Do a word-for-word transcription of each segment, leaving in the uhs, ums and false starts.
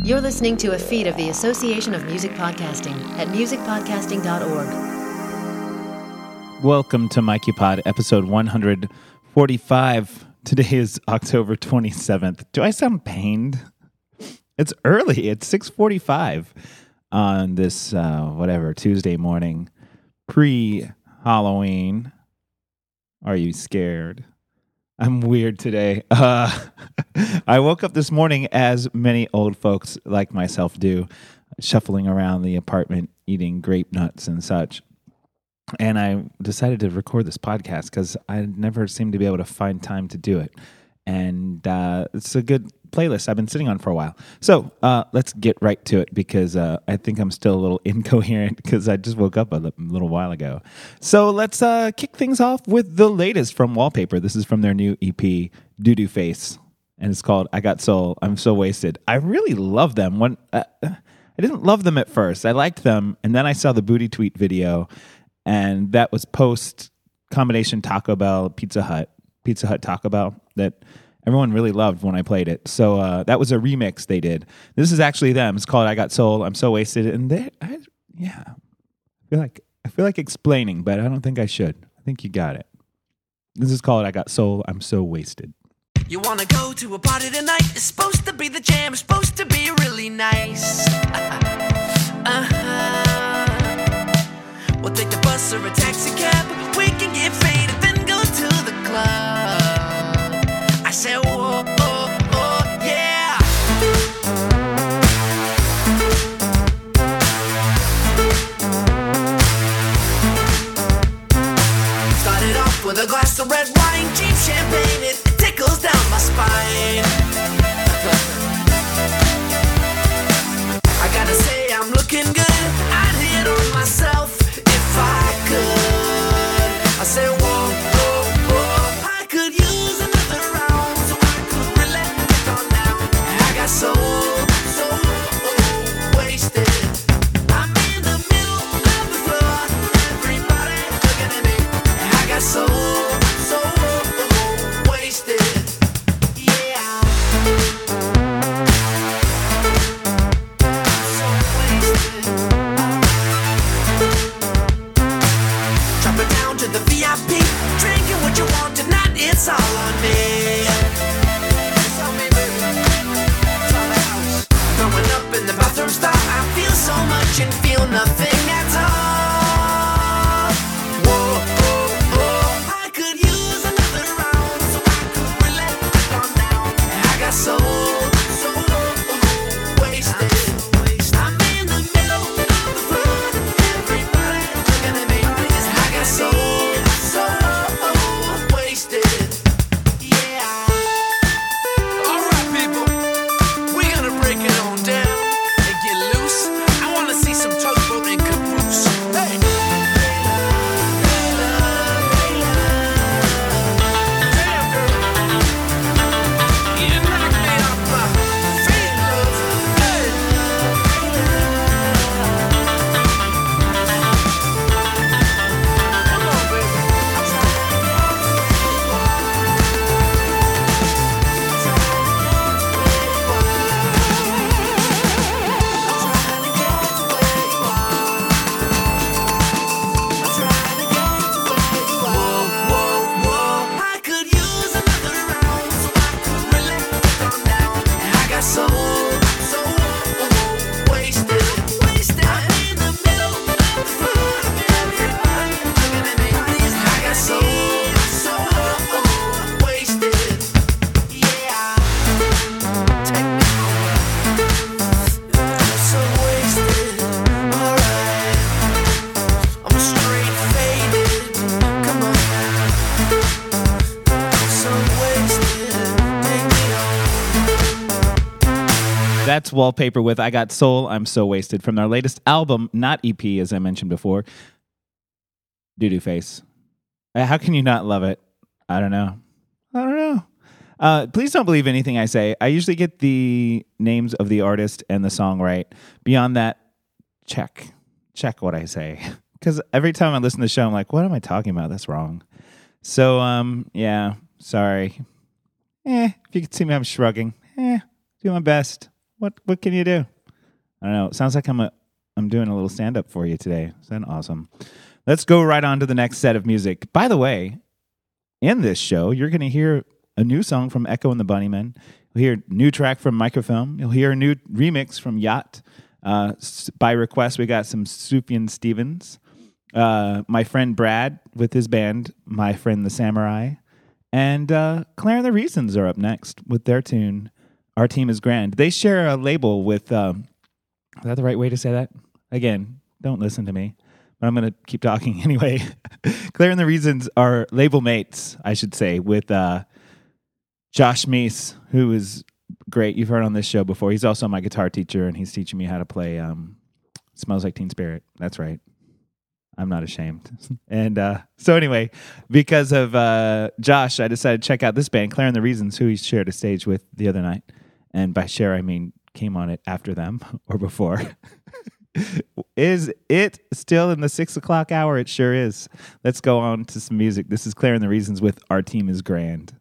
You're listening to a feed of the Association of Music Podcasting at music podcasting dot org. Welcome to MikeyPod, episode one forty-five. Today is October twenty-seventh. Do I sound pained? It's early. It's six forty-five on this, uh, whatever, Tuesday morning, pre-Halloween. Are you scared? I'm weird today. Uh, I woke up this morning, as many old folks like myself do, shuffling around the apartment, eating grape nuts and such. And I decided to record this podcast because I never seem to be able to find time to do it. And uh, it's a good playlist I've been sitting on for a while. So uh, let's get right to it because uh, I think I'm still a little incoherent because I just woke up a little while ago. So let's uh, kick things off with the latest from Wallpaper. This is from their new E P, Doo Doo Face. And it's called I Got Soul, I'm So Wasted. I really love them. When uh, I didn't love them at first. I liked them. And then I saw the Booty Tweet video. And that was post combination Taco Bell, Pizza Hut, Pizza Hut Taco Bell that everyone really loved when I played it. So uh, that was a remix they did. This is actually them. It's called I Got Soul, I'm So Wasted. And they, I, yeah, I feel like I feel like explaining, but I don't think I should. I think you got it. This is called I Got Soul, I'm So Wasted. You wanna go to a party tonight? It's supposed to be the jam. It's supposed to be really nice. Uh-huh. We'll take the bus or a taxi cab. We can get faded, then go to the club. I said, whoa, oh, oh, yeah. Started off with a glass of red wine, cheap champagne. It tickles down my spine. I gotta say, I'm looking good. I'd hit on myself. I could, I say, whoa, whoa, whoa. I could use another round, so I could really get on down. I got so, so wasted. I'm in the middle of the floor, everybody looking at me. I got so, so wasted. Yeah. So wasted. Down to the V I P, drinking what you want tonight, it's all on me. It's on me, baby. It's on the house. Throwing up in the bathroom stall, I feel so much and feel nothing at all. Whoa, whoa, whoa. I could use another round, so I could really get on down. I got so, so wasted. I'm in the middle of the floor, everybody looking at me. So, so wasted, yeah. Alright people, we're gonna break it on down and get loose. I wanna see some tugboat and caboose. Hey! Damn girl, you knock me off my feet, love. Hey! So, so wasted, wasted. I'm in the middle of the floor, everybody looking at me. I got so, so wasted, yeah. Take me home. I'm so wasted, alright. I'm straight faded, come on. I'm so wasted, take me home. That's Wallpaper with I Got Soul, I'm So Wasted from their latest album, not E P, as I mentioned before, Doo Doo Face. Uh, How can you not love it? I don't know. I don't know. Uh, please don't believe anything I say. I usually get the names of the artist and the song right. Beyond that, check. Check what I say. Because every time I listen to the show, I'm like, what am I talking about? That's wrong. So, um, yeah, sorry. Eh, if you could see me, I'm shrugging. Eh, do my best. what what can you do? I don't know. It sounds like I'm a I'm doing a little stand up for you today. Is that awesome? Let's go right on to the next set of music. By the way, in this show, you're going to hear a new song from Echo and the Bunnymen. You'll hear a new track from Microfilm. You'll hear a new remix from Yacht. Uh, by request, we got some Sufjan Stevens. Uh, my friend Brad with his band, My Friend the Samurai. And uh, Claire and the Reasons are up next with their tune, Our Team is Grand. They share a label with, um, is that the right way to say that? Again, don't listen to me, but I'm going to keep talking anyway. Claire and the Reasons are label mates, I should say, with uh, Josh Meese, who is great. You've heard on this show before. He's also my guitar teacher, and he's teaching me how to play um, Smells Like Teen Spirit. That's right. I'm not ashamed. And uh, so anyway, because of uh, Josh, I decided to check out this band, Claire and the Reasons, who he shared a stage with the other night. And by share, I mean came on it after them or before. Is it still in the six o'clock hour? It sure is. Let's go on to some music. This is Claire and the Reasons with Our Team is Grand.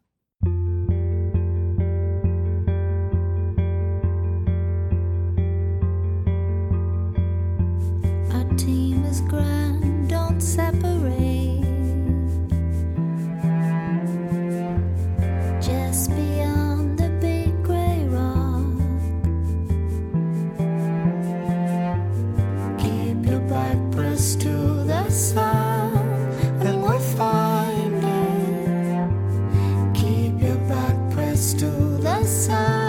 Our team is grand, don't separate. Just beyond the big grey rock. Keep your back pressed to the sun, and we'll find it. Keep your back pressed to the sun.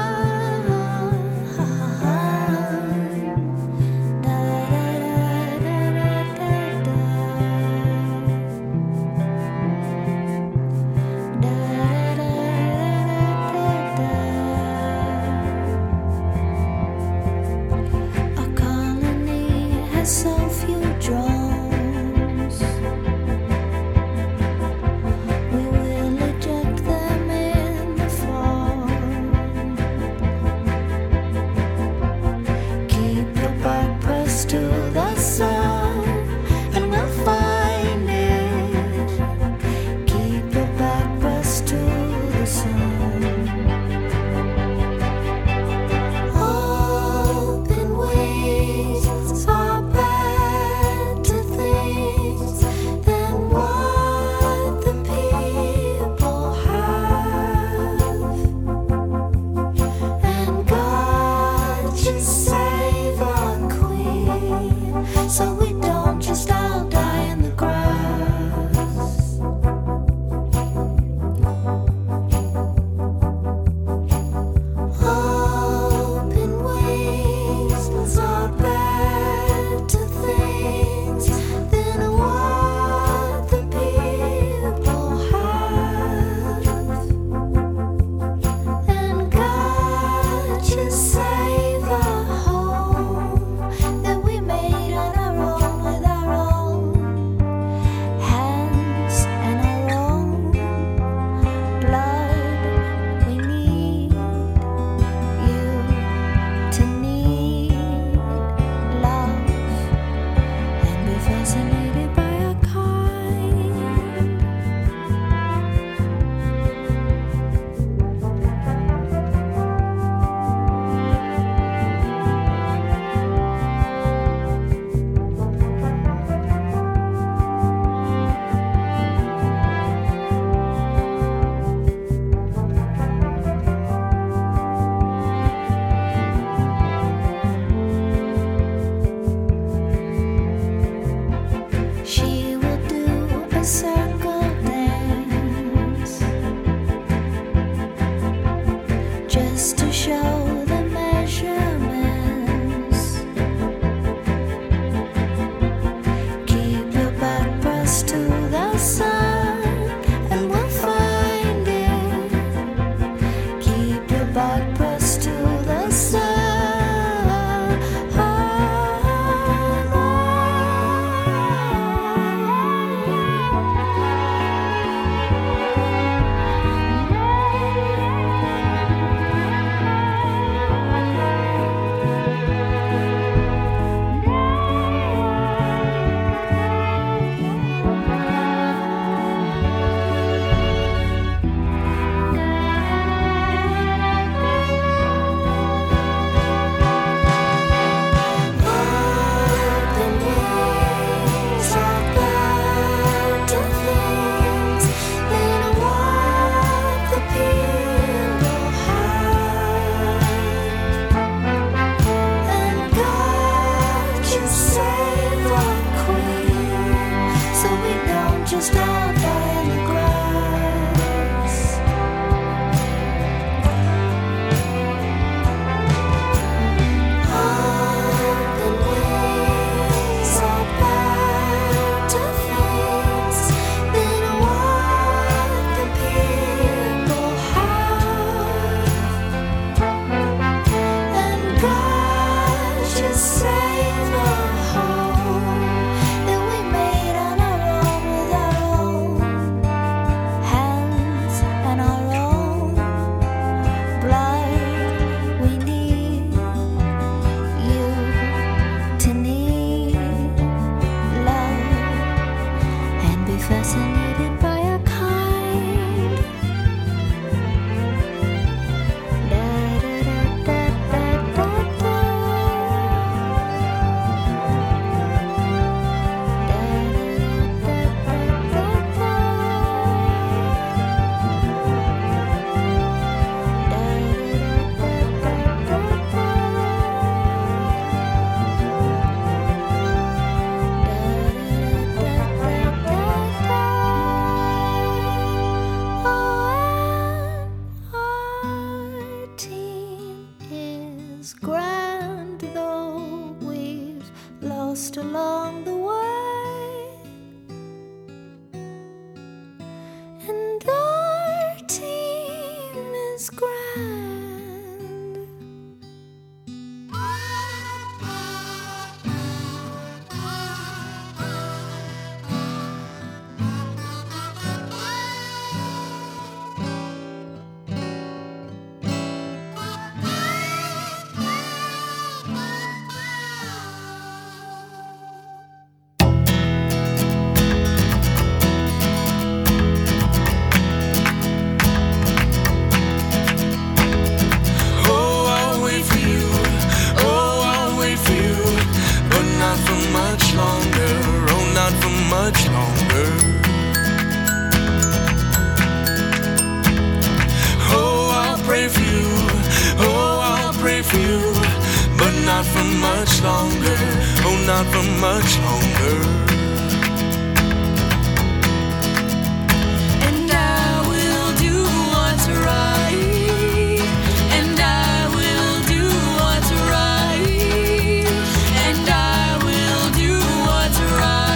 So few drones, we will eject them in the fall. Keep your back pressed to the sun, and we'll find it. Keep your back pressed to the sun. Open wings are better things than what the people have. And God just save our queen, so we don't just all die in the grass. Open wings are better things than what the people have. And God just save our as grand, though we've lost along the way. And our team is grand. Much longer. Oh, I'll pray for you. Oh, I'll pray for you, but not for much longer. Oh, not for much longer. And I will do what's right. And I will do what's right. And I will do what's right.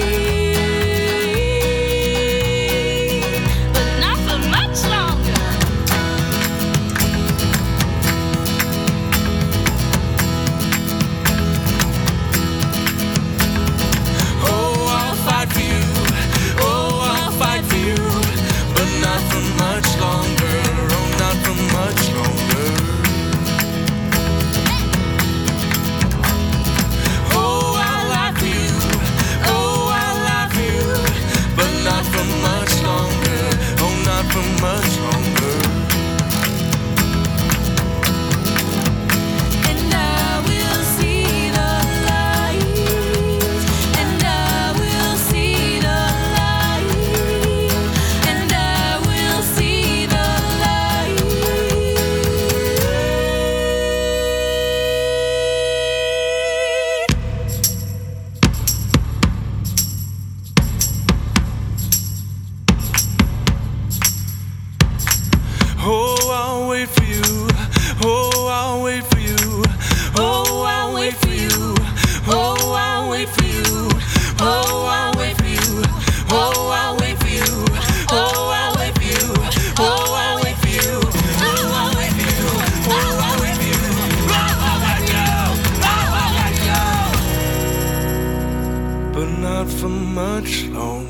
Oh, I'll wait for you. Oh, I'll wait for you. Oh, I'll wait for you. Oh, I'll wait for you. Oh, I'll wait for you. Oh, I'll wait for you. Oh, I'll wait for you. Oh, I'll wait for you. Oh, I'll wait for you. Oh, I'll wait for you. Oh, I'll wait for you. Oh, I'll wait for you. But not for much longer.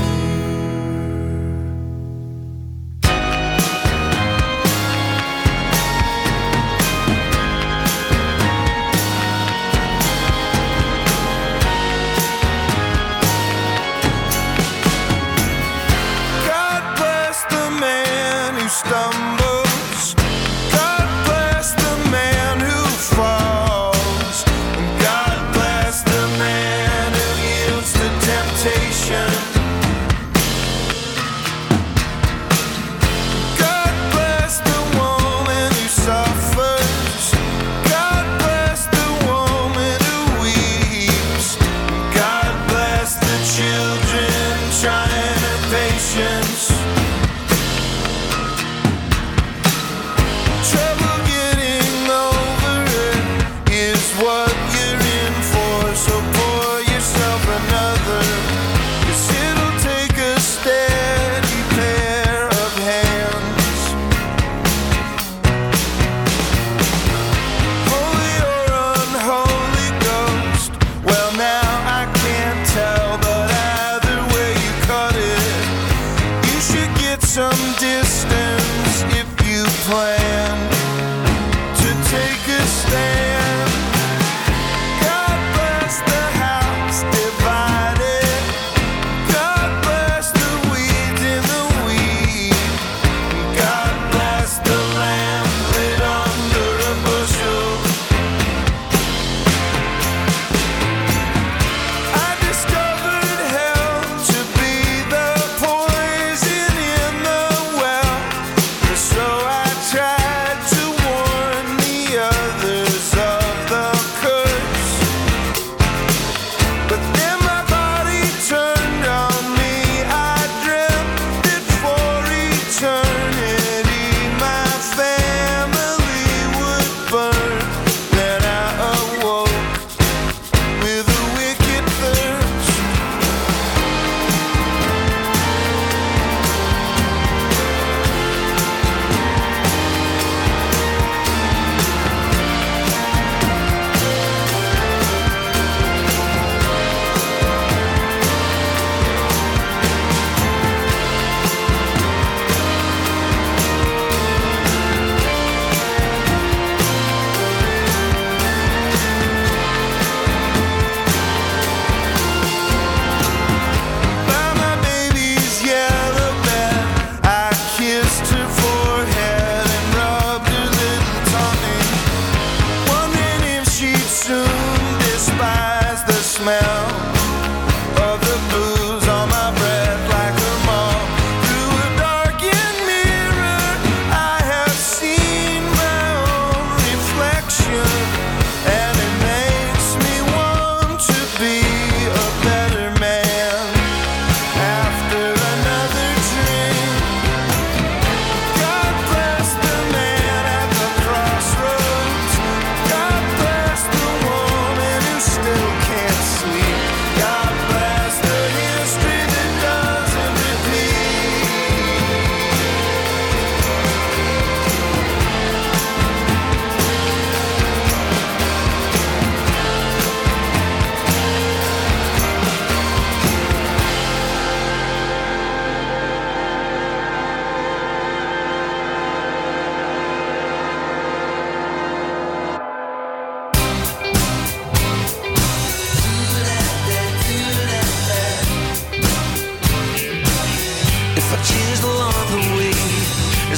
Stumbles. God bless the man who falls. God bless the man who yields to temptation.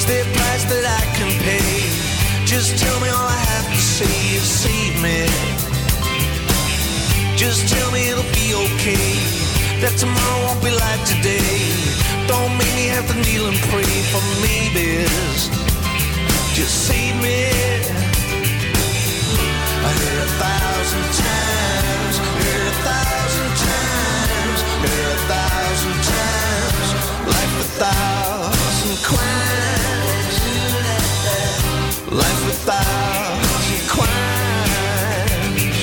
there a price that I can pay? Just tell me, all I have to say is save me. Just tell me it'll be okay, that tomorrow won't be like today. Don't make me have to kneel and pray for maybes. Just save me. I heard a thousand times, heard a thousand times, heard a thousand times, life a thousand crimes, life a thousand crimes.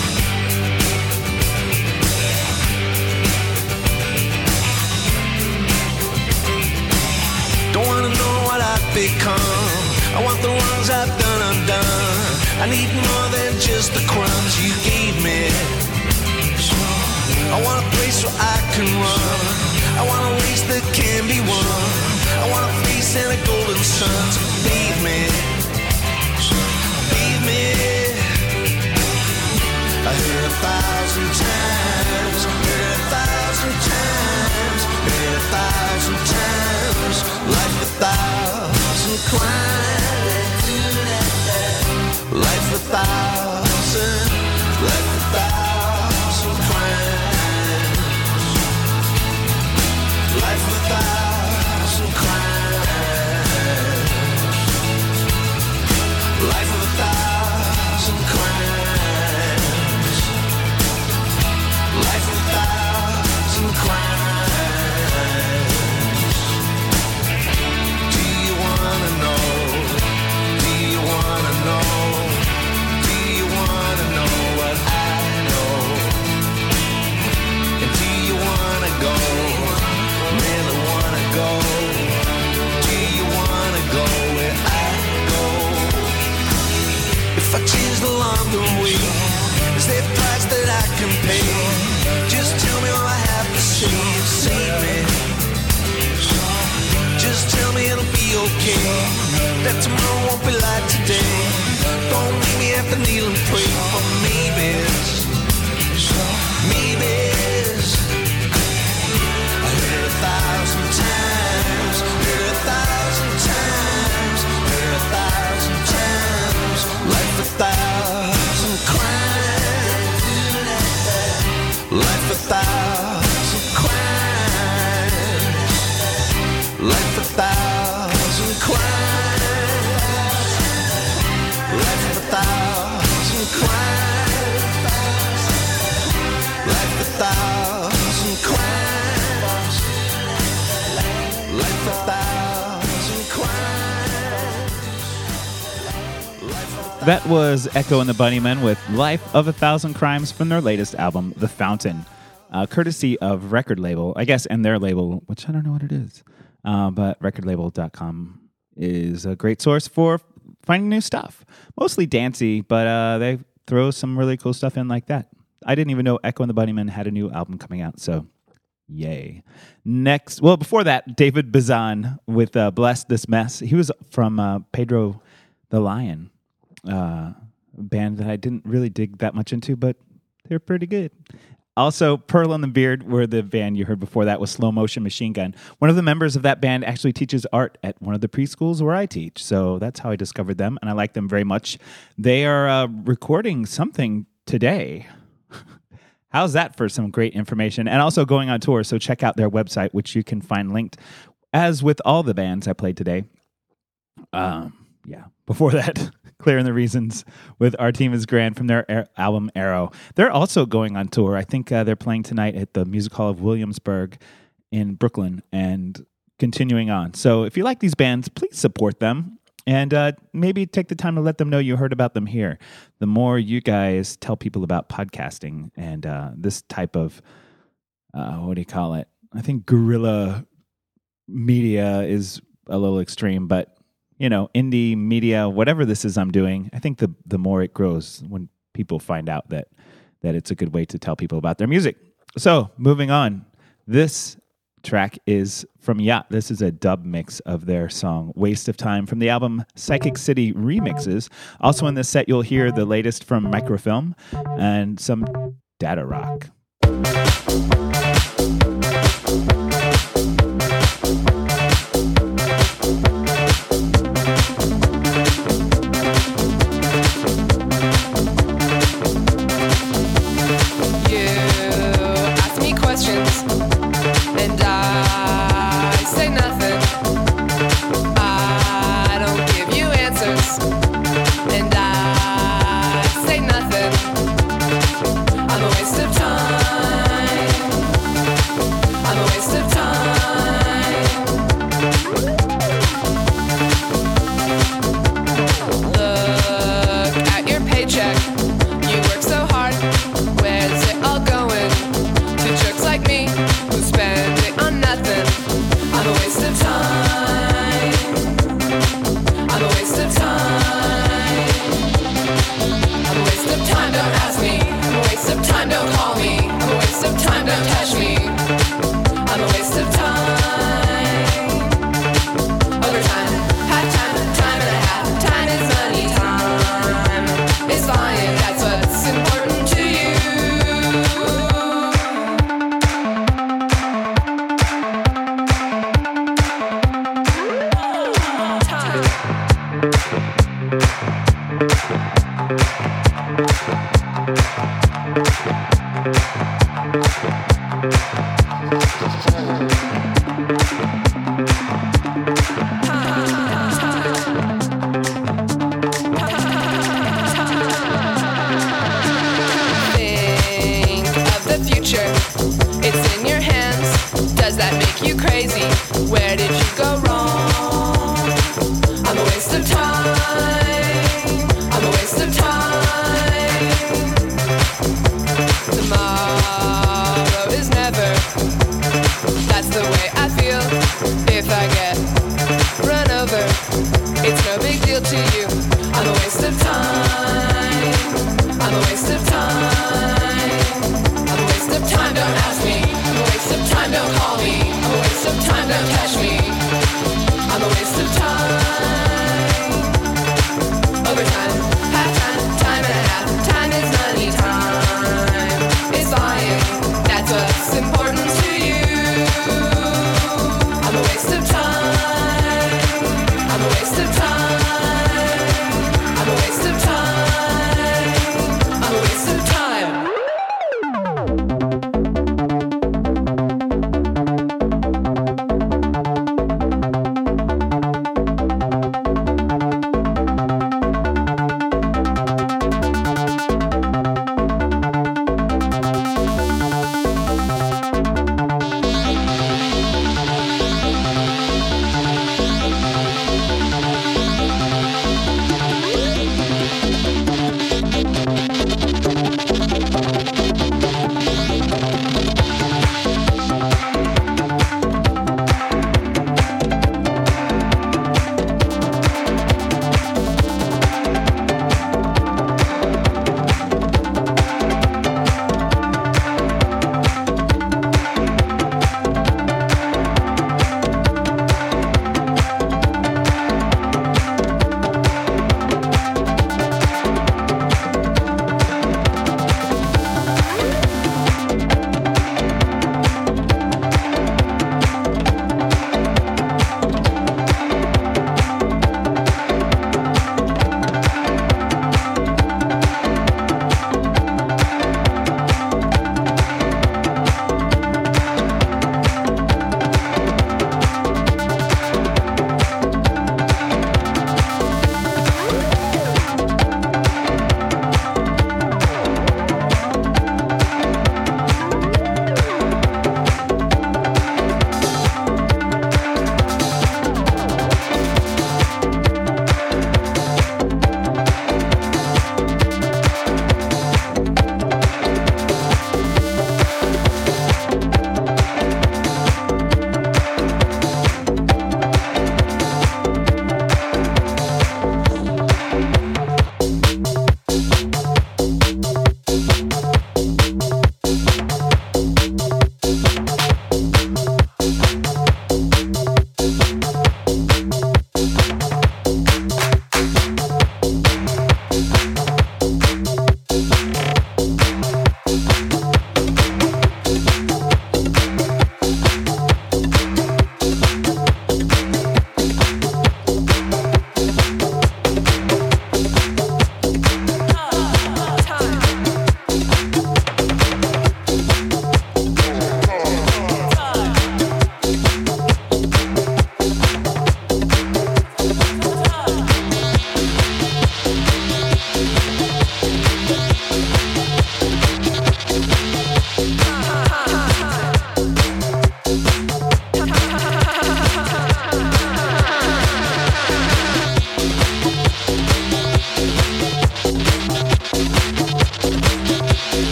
Don't wanna know what I've become, I want the wrongs I've done undone. I need more than just the crumbs you gave me. I want a place where I can run, I want a race that can be won, I want a face and a golden sun to bathe me, bathe me. I heard a thousand times, heard a thousand times, heard a thousand times, life a thousand crimes, life a thousand, life a thousand crimes, life a thousand crimes, life of a thousand crimes, life of a thousand crimes. Do you wanna know? Do you wanna know? Do you wanna know what I know? And do you wanna go? Man, I wanna go. Do you wanna go where I go? If I choose the longer way, is there a price that I can pay? Just tell me, all I have to say is save me. Just tell me it'll be okay, that tomorrow won't be like today. Don't make me have to kneel and pray for maybes, maybes. I heard a thousand times, heard a thousand times, heard a thousand times, life a thousand crimes, life a thousand crimes, life a thousand crimes, life a thousand crimes, life a thousand crimes, life a thousand crimes, life a thousand. That was Echo and the Bunnymen with Life of a Thousand Crimes from their latest album, The Fountain, uh, courtesy of Record Label, I guess, and their label, which I don't know what it is, uh, but record label dot com is a great source for finding new stuff. Mostly dancey, but uh, they throw some really cool stuff in like that. I didn't even know Echo and the Bunnymen had a new album coming out, so yay. Next, well, before that, David Bazan with uh, Bless This Mess. He was from uh, Pedro the Lion, uh, band that I didn't really dig that much into, but they're pretty good. Also, Pearl and the Beard were the band you heard before that with Slow Motion Machine Gun. One of the members of that band actually teaches art at one of the preschools where I teach, so that's how I discovered them, and I like them very much. They are uh, recording something today. How's that for some great information? And also going on tour, so check out their website, which you can find linked, as with all the bands I played today. Um, yeah, before that, Clearing the Reasons with Our Team is Grand from their er- album Arrow. They're also going on tour. I think uh, they're playing tonight at the Music Hall of Williamsburg in Brooklyn and continuing on. So if you like these bands, please support them and uh, maybe take the time to let them know you heard about them here. The more you guys tell people about podcasting and uh, this type of, uh, what do you call it? I think guerrilla media is a little extreme, but you know, indie media, whatever this is I'm doing, I think the the more it grows when people find out that that it's a good way to tell people about their music. So, moving on. This track is from Yacht. This is a dub mix of their song Waste of Time from the album Psychic City Remixes. Also in this set, you'll hear the latest from Microfilm and some Data Rock. Think of the future. It's in your hands. Does that make you crazy? Where did you go wrong? I'm a waste of time. I'm a waste of time. Tomorrow is never. That's the way I feel if I get run over. It's no big deal to you. I'm a waste of time. I'm a waste of time. I'm a waste of time, don't ask me. I'm a waste of time, don't call me. I'm a waste of time, don't catch me. I'm a waste of time. Overtime, half time, time and a half. Time is money, time is lying. That's what's important to you. I'm a waste of time. I'm a waste of time. I'm a waste of time. I'm a waste of time.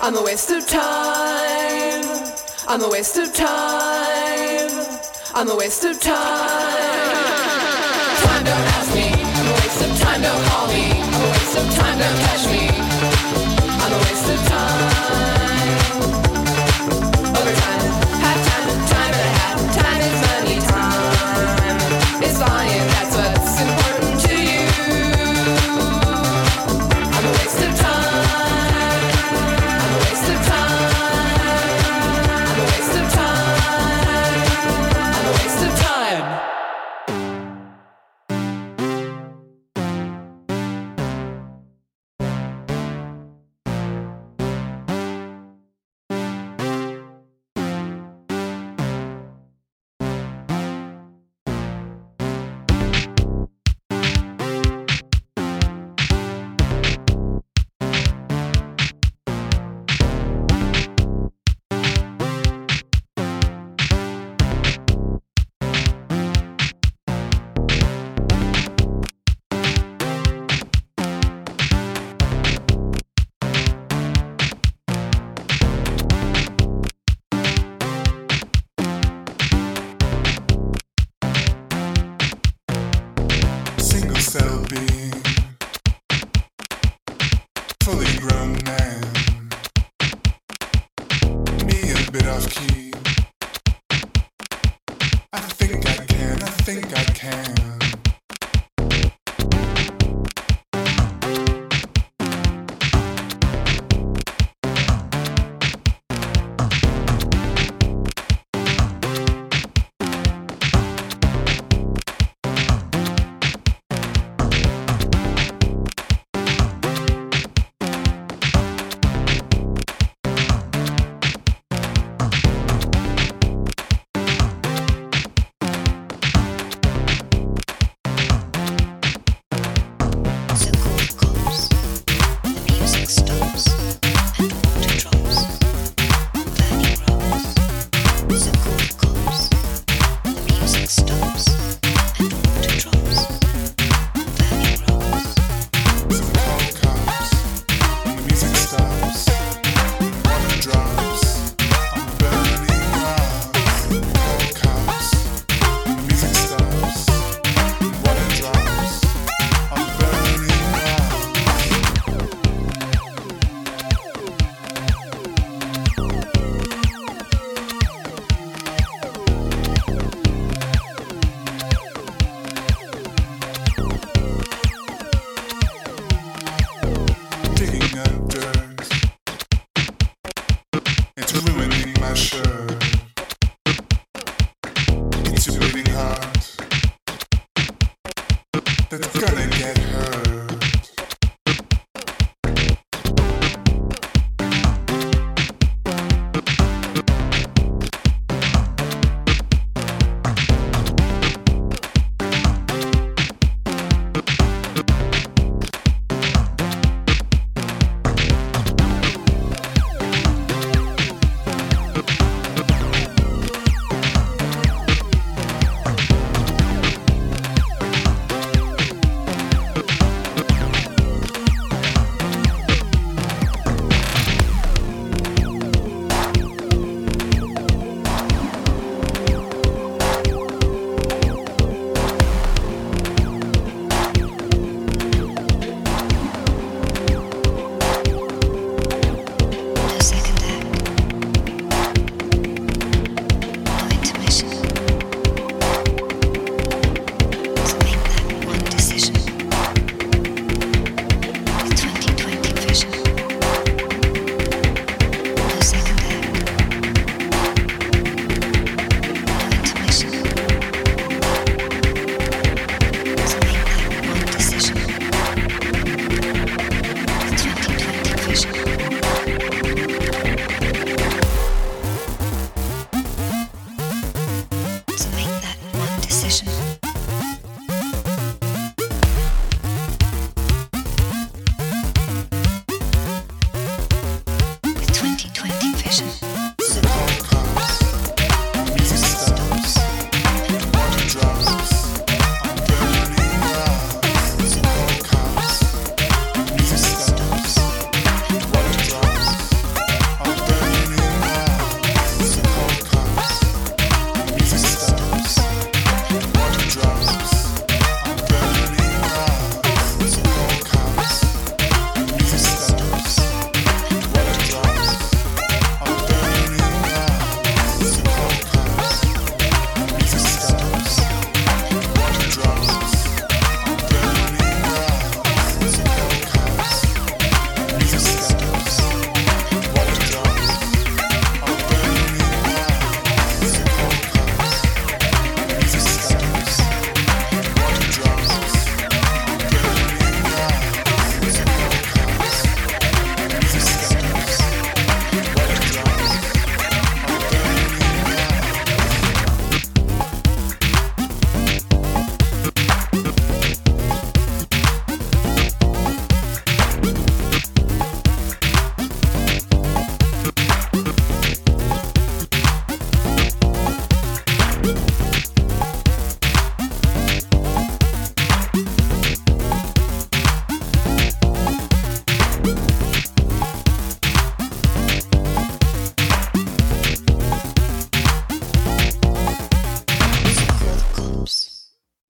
I'm a waste of time. I'm a waste of time. I'm a waste of time. Time don't ask me. I'm a waste of time, don't call me. I'm a waste of time, don't catch me. I'm a waste of time. Overtime, half time, time and a half. Time is money, time is volume. That's what's important to you. I'm a waste of time. I'm a waste of time. I'm a waste of time. I'm a waste of time. Single cell being, fully grown man, me a bit off key. I think I can, I think I can.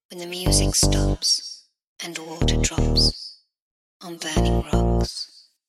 when the music stops and water drops on burning rocks.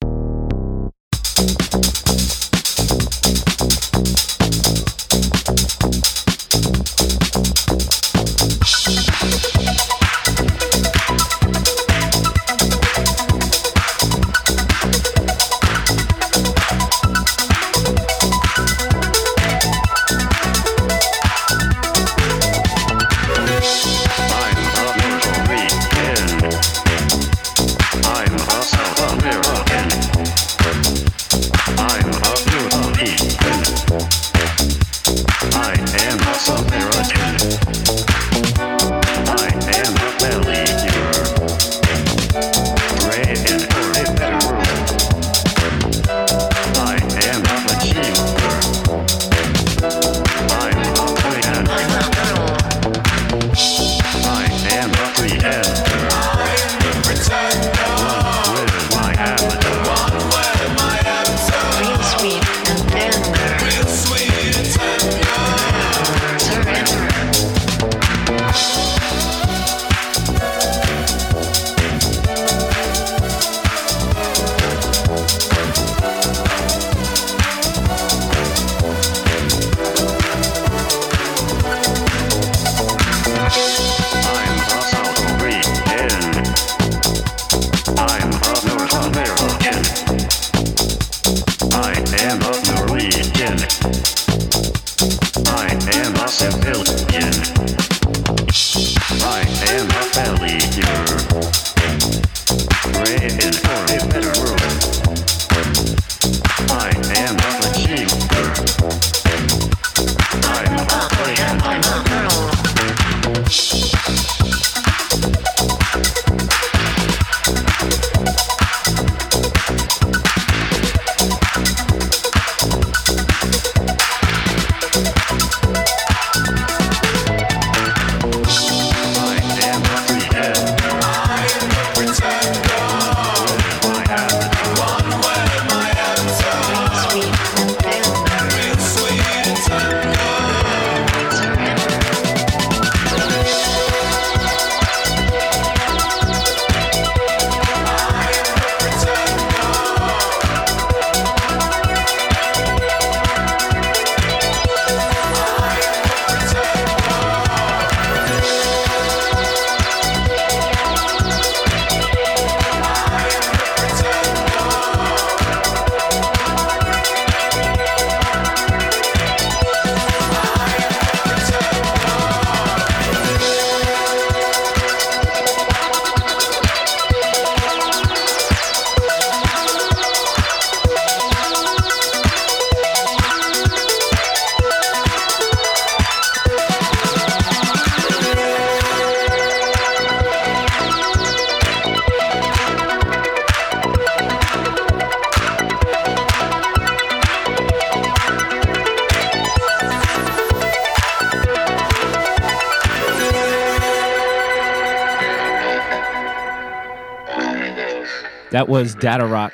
That was Data Rock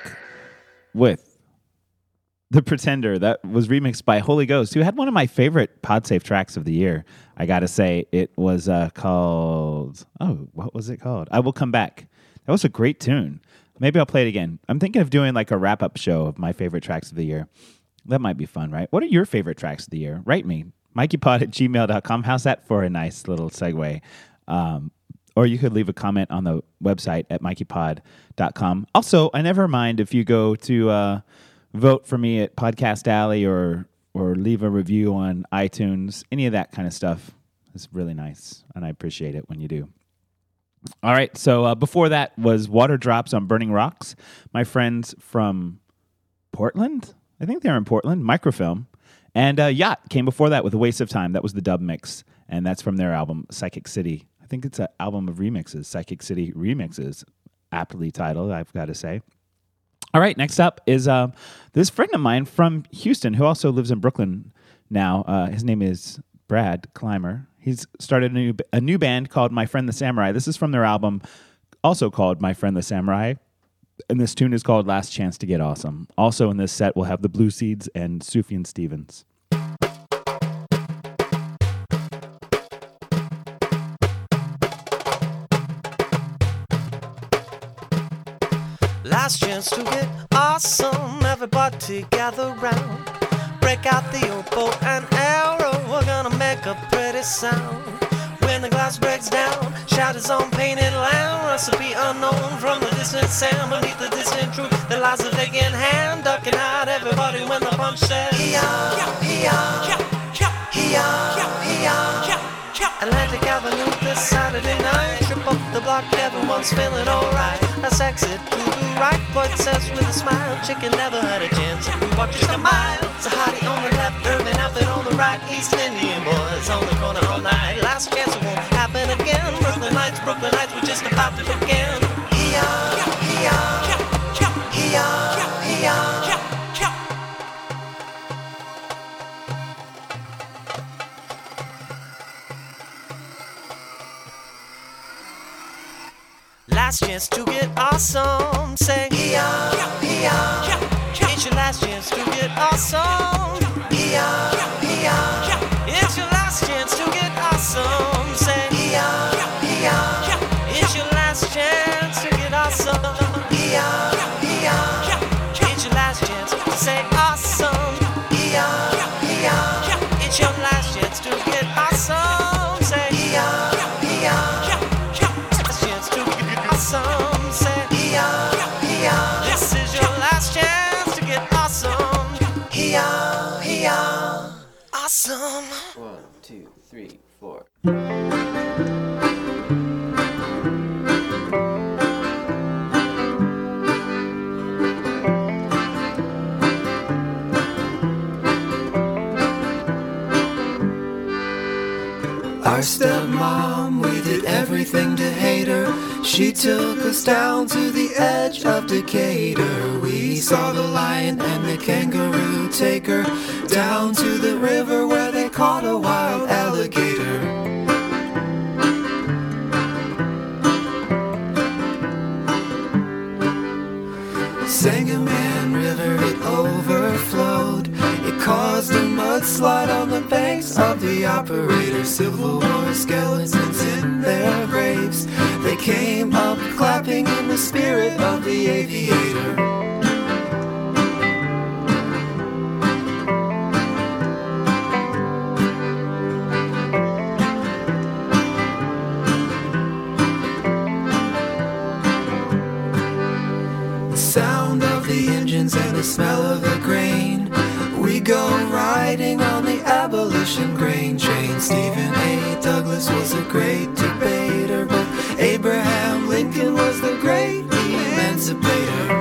with The Pretender. That was remixed by Holy Ghost, who had one of my favorite PodSafe tracks of the year. I got to say, it was uh, called, oh, what was it called? I Will Come Back. That was a great tune. Maybe I'll play it again. I'm thinking of doing like a wrap-up show of my favorite tracks of the year. That might be fun, right? What are your favorite tracks of the year? Write me, mikeypod at gmail dot com. How's that for a nice little segue? Um, or you could leave a comment on the website at mikeypod dot com. Also, I never mind if you go to uh, vote for me at Podcast Alley or or leave a review on iTunes. Any of that kind of stuff is really nice, and I appreciate it when you do. All right, so uh, before that was Water Drops on Burning Rocks. My friends from Portland, I think they're in Portland, Microfilm. And uh, Yacht came before that with A Waste of Time. That was the dub mix, and that's from their album, Psychic City. I think it's an album of remixes, Psychic City Remixes, aptly titled, I've got to say. All right, next up is uh, this friend of mine from Houston who also lives in Brooklyn now. Uh, his name is Brad Clymer. He's started a new, a new band called My Friend the Samurai. This is from their album, also called My Friend the Samurai. And this tune is called Last Chance to Get Awesome. Also in this set, we'll have the Blue Seeds and Sufjan Stevens. Last chance to get awesome. Everybody gather round. Break out the oboe and arrow. We're gonna make a pretty sound. When the glass breaks down, shout his own painted land. Recipe unknown from the distant sound. Beneath the distant truth that lies a vacant hand. Ducking out everybody when the punch says Hee-yah, hee-yah, hee-yah, hee-yah. Atlantic Avenue this Saturday night. Trip up the block, everyone's feeling alright. Let's exit to the right, but says with a smile. Chicken never had a chance, we walked just a mile. Sahadi on the left, urban outfit on the right. East Indian boys on the corner all night. Last chance it won't happen again. Brooklyn Nights, Brooklyn Nights, we're just about to begin. Hee-yah, hee-yah, hee-yah, hee-yah. Last chance to get awesome. Say Hee-yah, hee-yah. It's your last chance to get awesome. Hee-yah, hee-yah. It's your last chance to get awesome. Say Hee-yah, hee-yah. It's your last chance to get awesome. Hee-yah, hee-yah. It's your last chance to say awesome. Hee-yah, hee-yah. It's your last chance to get awesome. Say Hee-yah, hee-yah. Awesome, say Hee-yah, hee-yah. This is your last chance to get awesome. Hee-yah, hee-yah. Awesome. One, two, three, four. Our stepmom, we did everything to hate her. She took us down to the edge of Decatur. We saw the lion and the kangaroo take her down to the river where they caught a wild alligator. Sangamon River, it overflowed. It caused a mudslide on the banks of the operator. Civil War skeletons in their graves. They came up clapping in the spirit of the aviator. Sound of the engines and the smell of the grain. We go riding on the abolition grain train. Stephen A. Douglas was a great debater, but Abraham Lincoln was the great emancipator.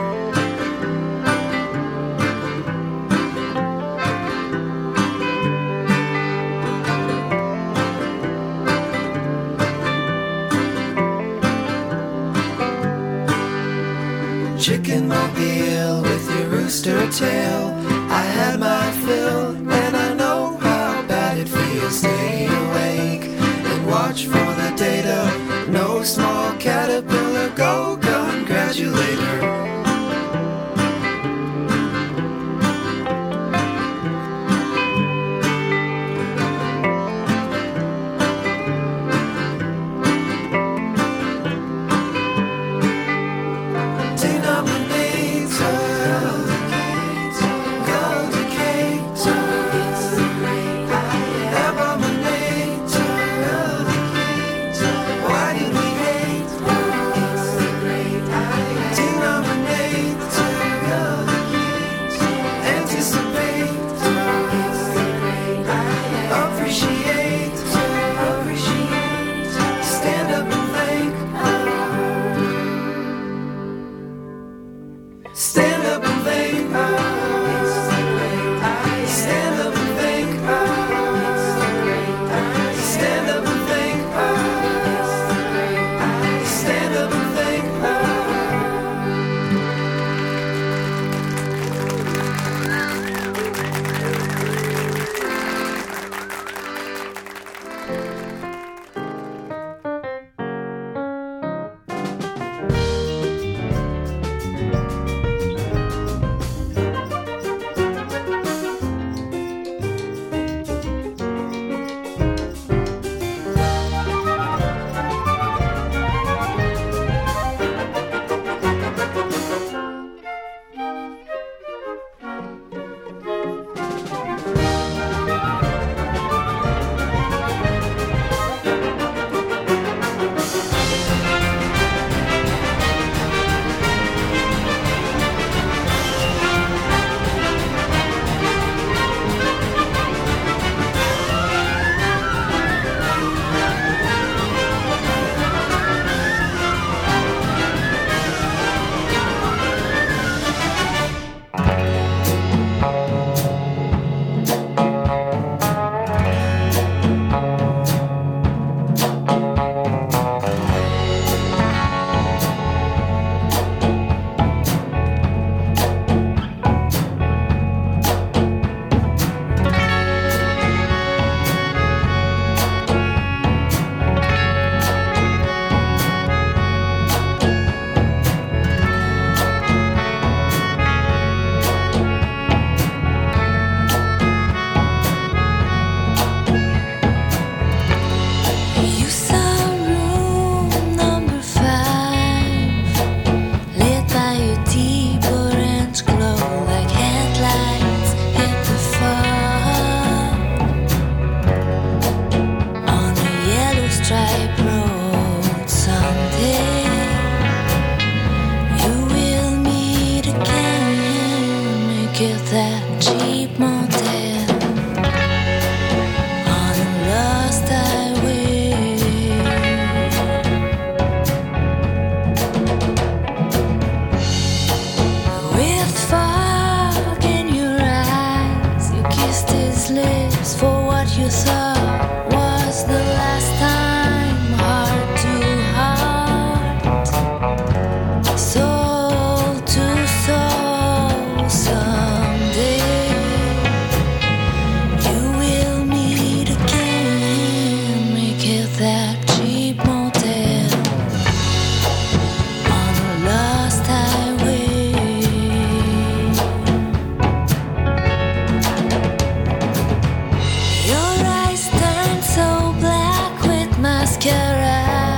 Chicken mobile with your rooster tail. I had my fill, and I know how bad it feels. Stay awake and watch for the data. No small caterpillar, go congratulate her. Denominator, go Decatur.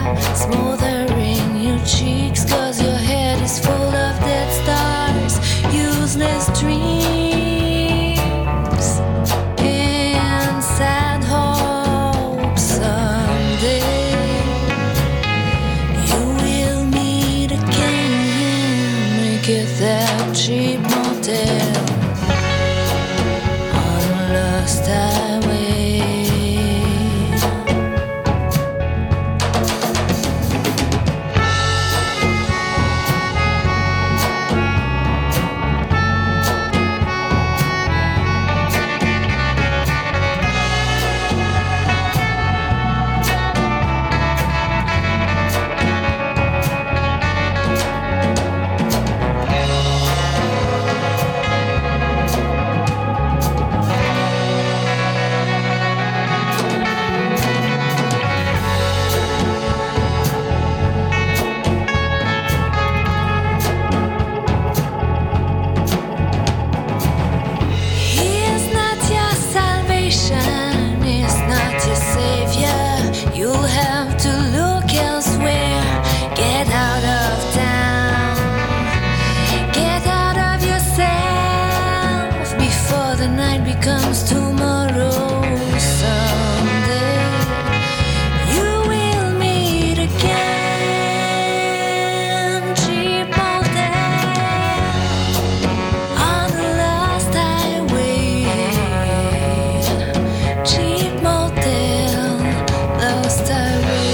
smothering your cheeks, 'cause your head is full of dead stars, useless dreams, and sad hopes. Someday you will meet again, make it that cheap motel on a lost highway. Comes tomorrow. Someday you will meet again. Cheap motel on the lost highway. Cheap motel, lost highway.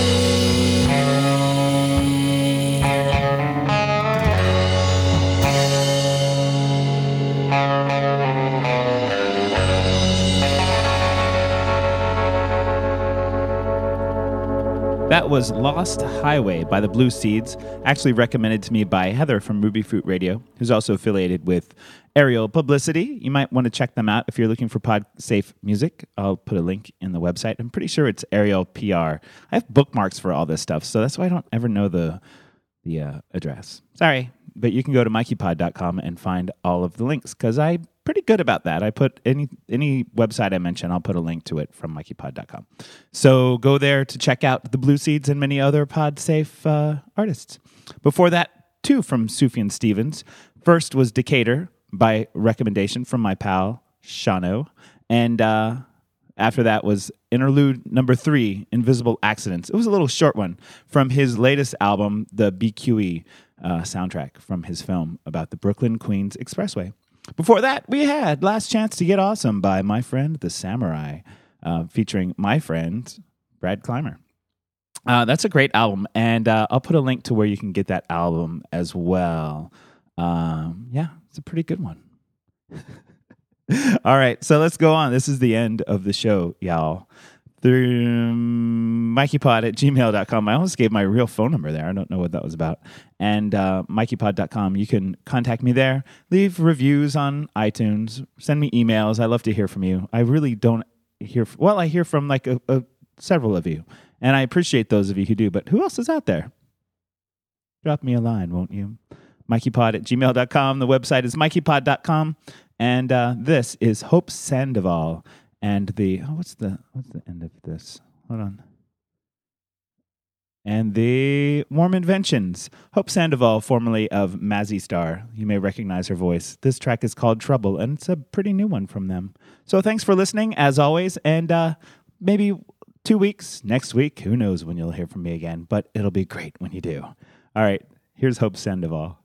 That was Lost Highway by the Blue Seeds, actually recommended to me by Heather from Ruby Fruit Radio, who's also affiliated with Aerial Publicity. You might want to check them out if you're looking for pod-safe music. I'll put a link in the website. I'm pretty sure it's Aerial P R. I have bookmarks for all this stuff, so that's why I don't ever know the the uh, address. Sorry, but you can go to mikey pod dot com and find all of the links, because I'm pretty good about that. I put any any website I mention, I'll put a link to it from mikey pod dot com. So go there to check out the Blue Seeds and many other pod-safe uh, artists. Before that, two from Sufjan Stevens. First was Decatur by recommendation from my pal Shano. And uh, after that was interlude number three, Invisible Accidents. It was a little short one from his latest album, the B Q E uh, soundtrack from his film about the Brooklyn Queens Expressway. Before that, we had Last Chance to Get Awesome by My Friend the Samurai, uh, featuring my friend, Brad Clymer. Uh, that's a great album, and uh, I'll put a link to where you can get that album as well. Um, yeah, it's a pretty good one. All right, so let's go on. This is the end of the show, y'all. Through mikey pod at gmail dot com. I almost gave my real phone number there. I don't know what that was about. And uh, mikey pod dot com. You can contact me there. Leave reviews on iTunes. Send me emails. I love to hear from you. I really don't hear... F- well, I hear from like a, a, several of you. And I appreciate those of you who do. But who else is out there? Drop me a line, won't you? mikey pod at gmail dot com. The website is mikey pod dot com. And uh, this is Hope Sandoval. And the oh, what's the what's the end of this? Hold on. And the Warm Inventions. Hope Sandoval, formerly of Mazzy Star. You may recognize her voice. This track is called Trouble, and it's a pretty new one from them. So thanks for listening, as always. And uh, maybe two weeks, next week, who knows when you'll hear from me again. But it'll be great when you do. All right, here's Hope Sandoval.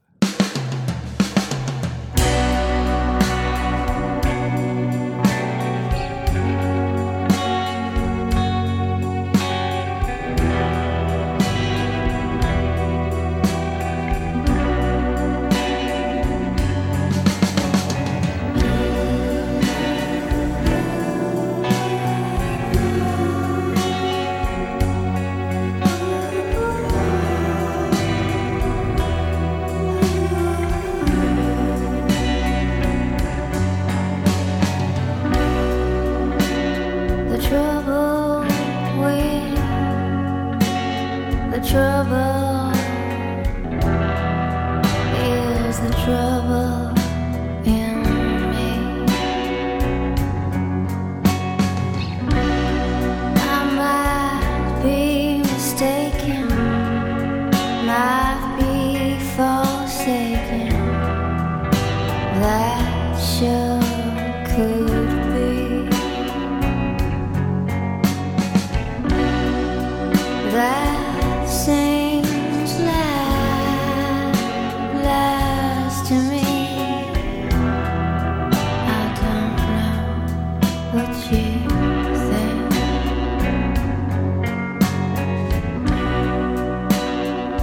Trouble is the trouble in me. I might be mistaken.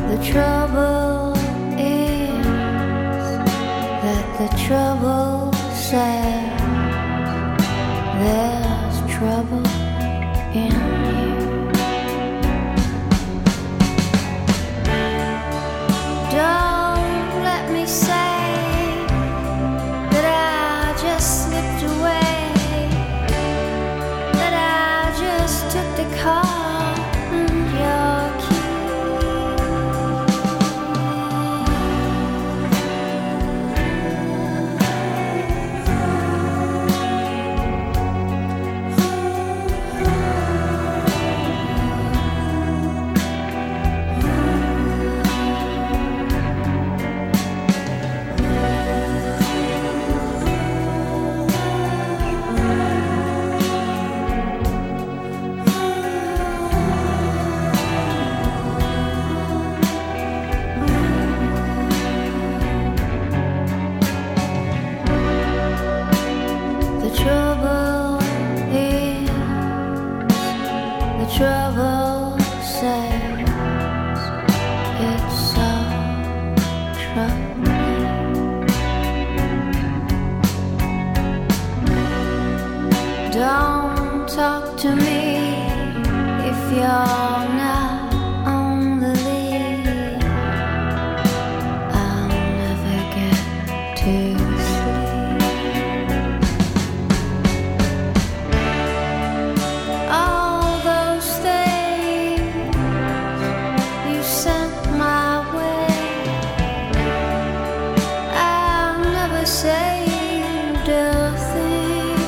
The trouble is that the trouble says there's trouble in you. Don't let me say that I just slipped away, that I just took the car and your trouble says it's so troubling. Don't talk to me if you're not on the lead. I'll never get to sleep. All those things you sent my way, I'll never saved a thing.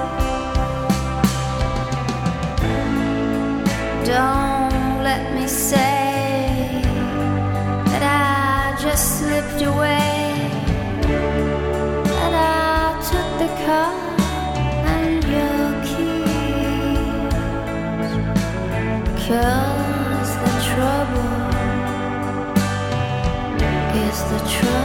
Don't let me say that I just slipped away, that I took the car and your keys. 'Cause the trouble is the trouble.